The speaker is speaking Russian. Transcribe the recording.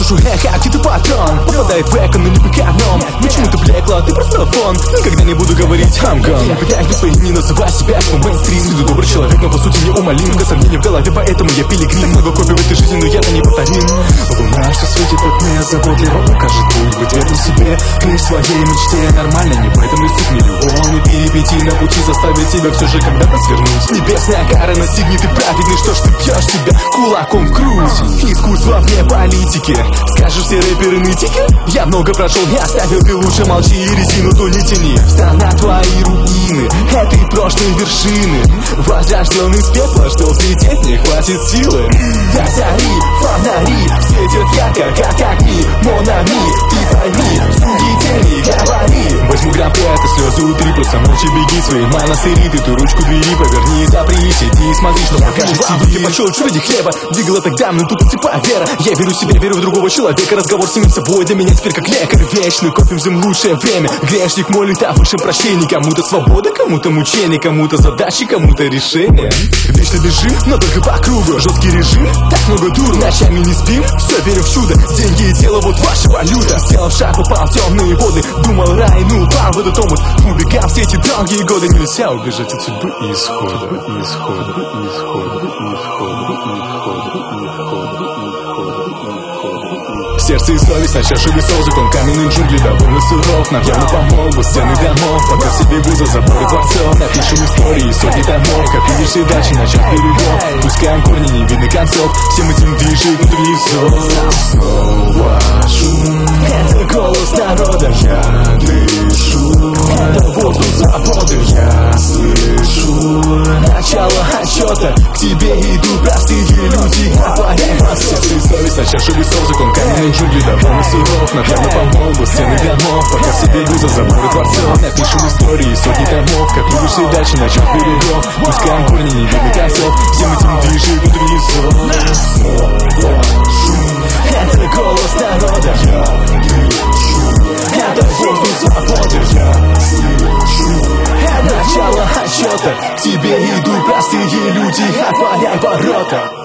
слышу эхо, где-то потом попадает в эко, но не по канон. Почему-то блекла, ты просто фон. Никогда не буду говорить I'm gone. Я пытаюсь быть своим, не называть себя по мейнстрим. С виду добрый человек, но по сути не умолим. Много сомнений в голове, поэтому я пилигрим. Много копий в этой жизни, но я-то не повторим. Луна, что светит от меня, заботливо укажет путь. Быть верным себе, лишь своей мечте. Нормально, не в этом рисуют миллионы перипетий на пути, заставить тебя все же когда-то свернуть. Небесная кара настигнет и праведный. Что ж ты бьешь себя кулаком в грудь? Искусство вне политики. Скажешь, все рэперы нытики? Я много прошел, не оставил, ты лучше молчи и резину ту не тяни. Встань на твои руины, этой прошлой вершины. Возрожденный из пепла, что взлететь не хватит силы. До зари фонари светят ярко, как огни. Монами, ты пойми, в суете не говори. Возьму грабли, это слезы утри, просто молча беги своей монастыри. Ты ту ручку двери поверни, запри, сиди и смотри, что покажет тебе. Я пошел ради хлеба, двигала тогда, но тут типа вера. Я верю в себя, верю в другого человека. Разговор с самим собой для меня теперь как лекарь вечный. Кофе в лучшее время. Грешник молит о высшем прощении. Кому-то свобода, кому-то мучение, кому-то задачи, кому-то решение. Вечно бежим, но только по кругу. Жесткий режим, так много дур. Ночами не спим, все верю в чудо. Деньги и тело, вот ваша валюта. Сделав шаг, попал в темные воды. Думал рай, ну упал в этот омут. Убегал все эти долгие годы. Нельзя убежать от судьбы и исхода. Сердце и совесть на чаше весов. Закон каменных джунглей довольно суров. Нам явно помогут стены домов. Пока все бегут за заборы дворцов. Напишем истории сотни томов. Как видишь, и дальше начать берегов. Пускаем корни, не видно концов. Всем этим движет внутренний зов. Снова шум. Это голос народа. Я дышу. Это воздух свободы. Я слышу. Начало отсчета. К тебе идут простые люди. Сердце и совесть на чаше весов. Закон каменных джунглей довольно суров. Нам явно помогут стены домов. Пока все бегут за заборы дворцов. Напишем истории сотни томов. Как любишь и дальше начать берегов. Пускаем корни, не видно концов. Всем этим движет внутренний зов. Снова шум. Это голос народа. Я дышу. Это воздух свободы. Я слышу. Это начало отсчета. К тебе идут простые люди. Отворяй ворота.